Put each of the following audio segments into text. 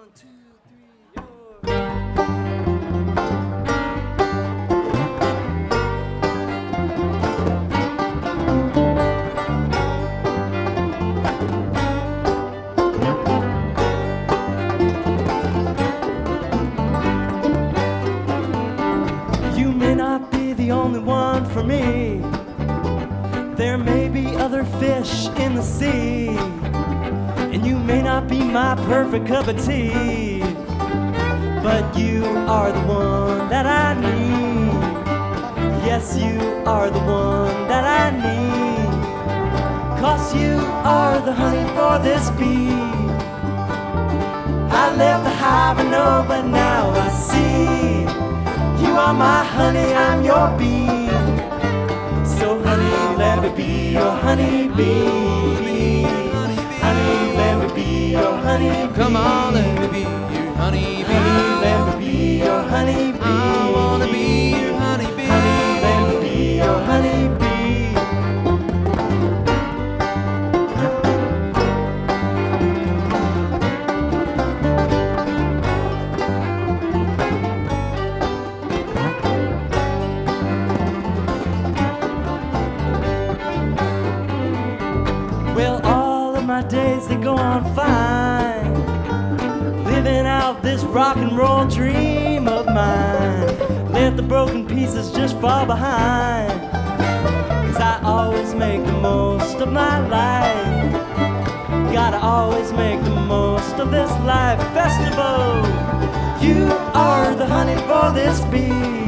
You may not be the only one for me. There may be other fish in the sea, and you may not be my perfect cup of tea, but you are the one that I need. Yes, you are the one that I need, 'cause you are the honey for this bee. I left the hive, I know, but now I see. You are my honey, I'm your bee. So honey, let me be your honey bee. Honey, let me be your honey bee. Come on, let me be your honey bee. Honey, let me be your honey bee. I wanna be your honey bee. Honey, let me be your honey bee. Well, all of my days, they go on fine, living out this rock and roll dream of mine. Let the broken pieces just fall behind, 'cause I always make the most of my life. Gotta always make the most of this life festival. You are the honey for this bee.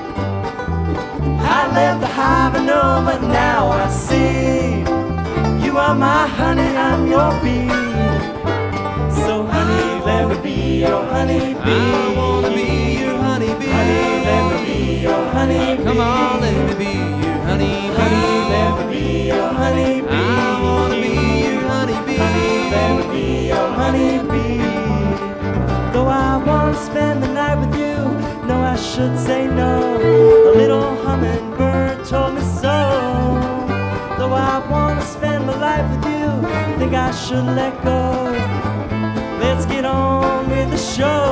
I left the hive, I know, but now I see. You are my honey, I'm your bee. So honey, let me be your honey bee. I wanna be your honey bee. Honey, let me be your honey bee. Come on, let me be your honey bee. Honey, let me be your honey bee. I wanna be your honey bee. Honey, let me be your honey bee. Though I wanna spend the night with you, no, I should say no. A little hummingbird told me so. Though I wanna spend my life with you, think I should let go. Let's get on with the show.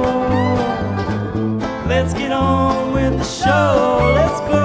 Let's get on with the show. Let's go.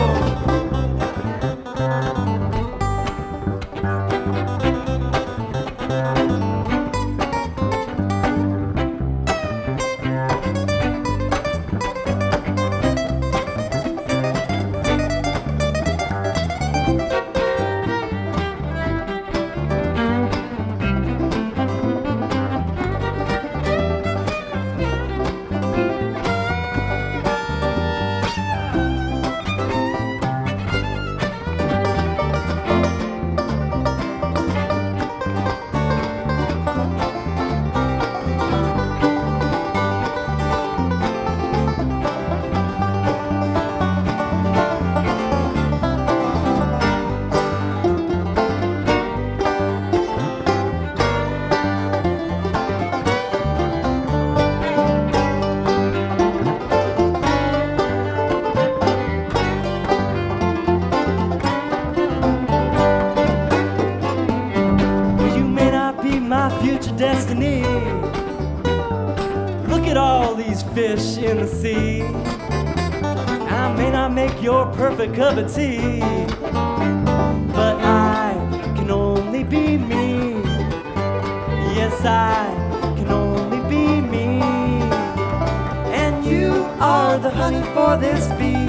My future destiny. Look at all these fish in the sea. I may not make your perfect cup of tea, but I can only be me. Yes, I can only be me. And you are the honey for this bee.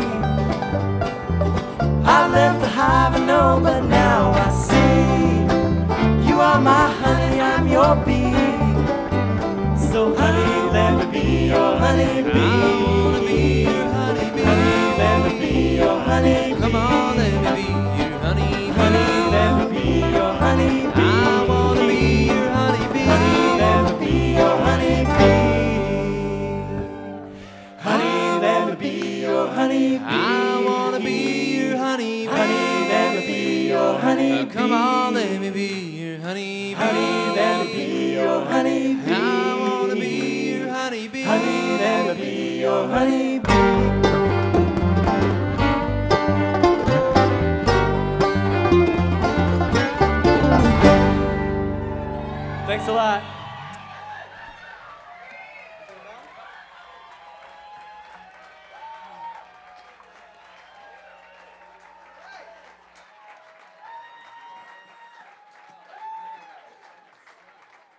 I left the hive, I know, but now I see. You are my honey, I'm your bee. So honey, let me be your honey bee. I wanna be your honey bee. Honey, let me be your honey bee. Come on, let me be your honey bee. Honey, let me be your honey bee. I wanna be your honey bee. Honey, let me be your honey bee. Honey, let me be your honey bee. I wanna be your honey bee. Honey, let me be your honey bee. Come on, let me be your honey bee. Honey, let me be your honey bee. I wanna be your honey bee. Honey, let me be your honey